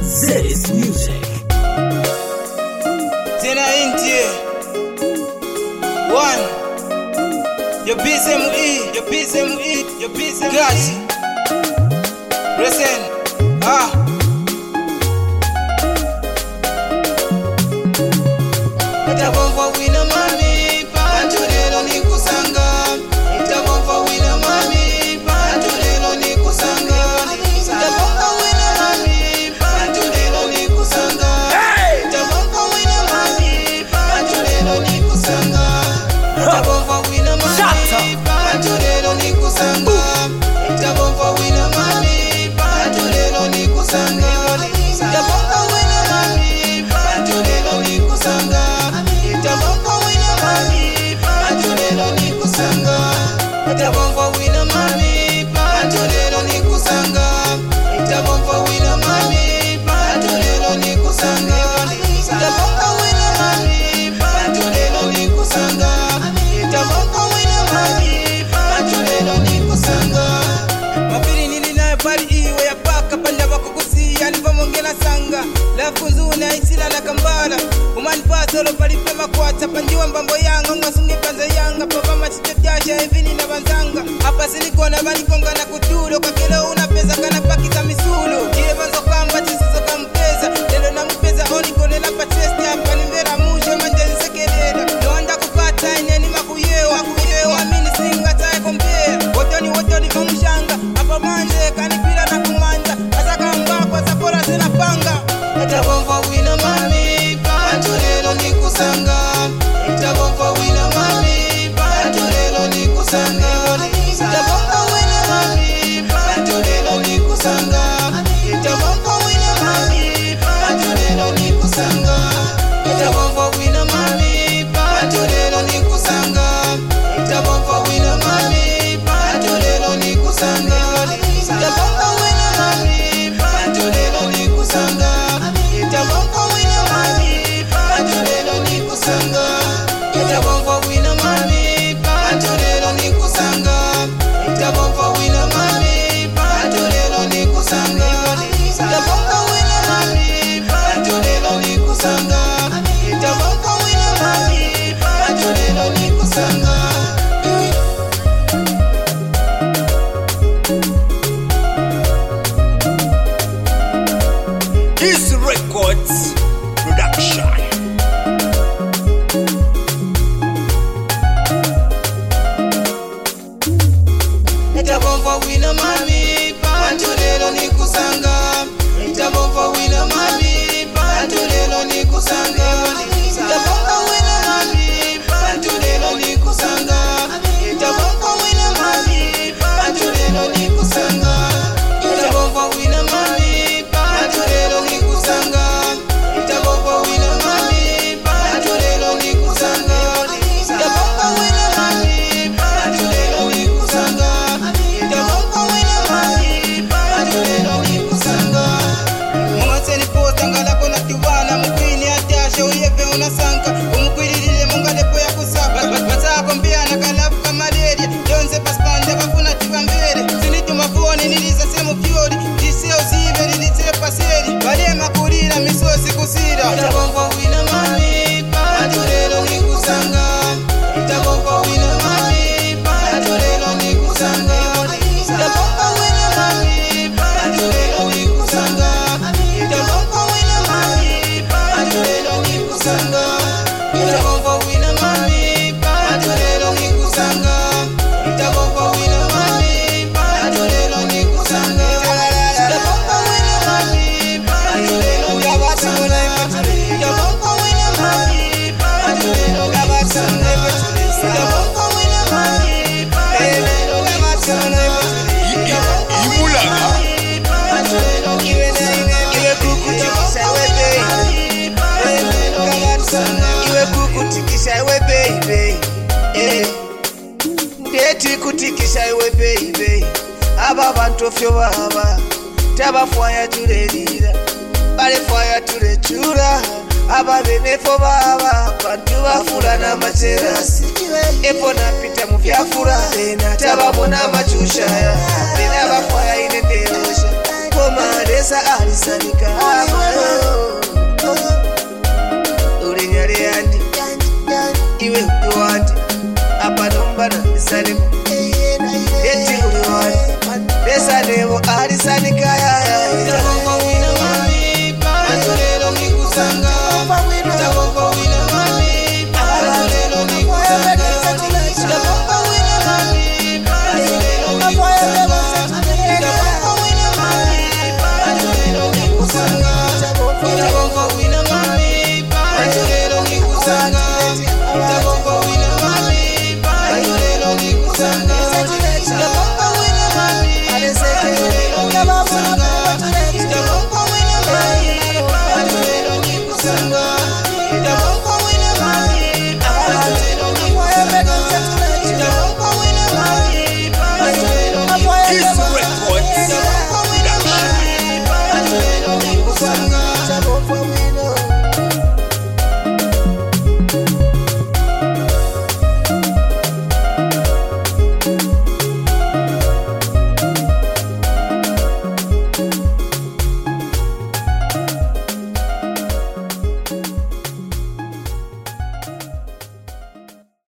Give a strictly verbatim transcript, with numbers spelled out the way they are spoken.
Zedis Music. Tena India. One. Your B C M E, your B C M E, your B C M E. Gachi. Listen. Ah. Itabomba wina mami, pantu lelo ni kusanga. Itabomba wina mami, pantu lelo ni kusanga. Itabomba wina mami, pantu lelo ni kusanga. Itabomba wina mami, pantu lelo ni kusanga. Itabomba wina mami, pantu lelo ni kusanga. Itabomba wina mami, pantu lelo ni kusanga. Itabomba wina mami, pantu lelo ni kusanga. Itabomba wina mami, pantu lelo ni kusanga. Itabomba wina mami, pantu lelo ni kusanga. Itabomba wina mami, pantu lelo ni kusanga. Itabomba wina mami, pantu lelo ni kusanga. Itabomba wina mami, pantu lelo ni kusanga. Mapiri nili nayo pali iwe ya paka panda wakukusia nipamongela sanga. Lafu nzuna isila na kambala umani pasolo palipema kwata panjiwa mbambo yanga mwasungi panza yanga papa machite byasha evini na banzanga hapa silikona banikonga na kutulo kwa kelo unapeza kana paki za misulo kile banzo kamba chisizo kampeza lelo na mpeza onikone la patesti hapa ni mbera musho manjezi sekelela noanda kukata ineni makuyewa kuyewa mini singa tae kompea wotoni wotoni mamushanga hapa manje kanipila na kumanja asa kamba kwa sapora zina panga. Itabomba wina mami, pantu lelo ni kusanga. Itabomba wina mami, pantu lelo ni kusanga. Itabomba wina mami, pantu lelo ni kusanga. Itabomba wina mami, pantu lelo ni kusanga. Itabomba wina mami, pantu lelo ni kusanga. Itabomba wina mami, pantu lelo ni kusanga. Itabomba wina mami, pantu lelo ni kusanga. Itabomba wina mami, pantu lelo ni kusanga. Itabomba wina mami, pantu lelo ni kusanga. Itabomba wina mami, pantu lelo ni kusanga. Itabomba wina mami, pantu lelo ni kusanga. Itabomba wina mami, pantu lelo ni kusanga. Easy Records Production. Itabomba wina mami, pantu lelo ni kusanga. Itabomba wina mami, pantu lelo ni kusanga. Itabomba wina mami, pantu lelo ni kusanga. Itabomba wina mami, pantu lelo ni kusanga. Itabomba wina mami, pantu lelo ni kusanga. Itabomba wina mami, pantu lelo ni kusanga. Itabomba wina mami, pantu lelo ni kusanga. Itabomba wina mami, pantu lelo ni kusanga. Mwatseni posta ngalako na kiwana mkwini atasha uyepe unasanka umukwililile mungalepo ya kusaka batako mbia na kalafu ka malaria donze paspande bafuna tibambere sinituma foni niliza semu kyori diseo zibe nilitire paseri balema kulira misosi kusira. Itabomba wina mami, pantu lelo ni kusanga. Itabomba wina mami, pantu lelo ni kusanga. Itabomba wina mami, pantu lelo ni kusanga. Itabomba wina mami, pantu lelo ni kusanga. Itabomba wina mami, pantu lelo ni kusanga. Itabomba wina mami, pantu lelo ni kusanga. Itabomba wina mami, pantu lelo ni kusanga. Itabomba wina mami, pantu lelo ni kusanga. Itabomba wina mami, pantu lelo ni kusanga. Imulaga. Pantu lelo ni Iwe kukutikisha iwe baby, eh. Ndeti kutikisha iwe baby. Aba bantu fyo baba tabafwaya tulelira balefwaya tulechura aba benefo baba bantu bafula na macherasi efo napita mu byafula tababona machushaya bena bafwaya ine ndelosha koma lesa alisanika ndamva